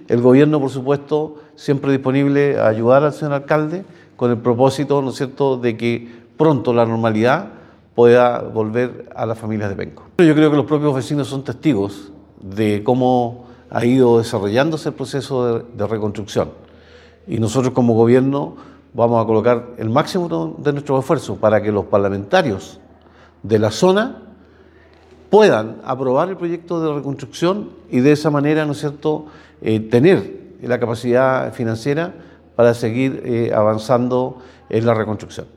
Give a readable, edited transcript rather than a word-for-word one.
el gobierno, por supuesto, siempre disponible a ayudar al señor alcalde con el propósito, ¿no es cierto?, de que pronto la normalidad pueda volver a las familias de Penco. Yo creo que los propios vecinos son testigos de cómo ha ido desarrollándose el proceso de reconstrucción. Y nosotros como gobierno vamos a colocar el máximo de nuestros esfuerzos para que los parlamentarios de la zona puedan aprobar el proyecto de reconstrucción y de esa manera, ¿no es cierto?, tener la capacidad financiera para seguir avanzando en la reconstrucción.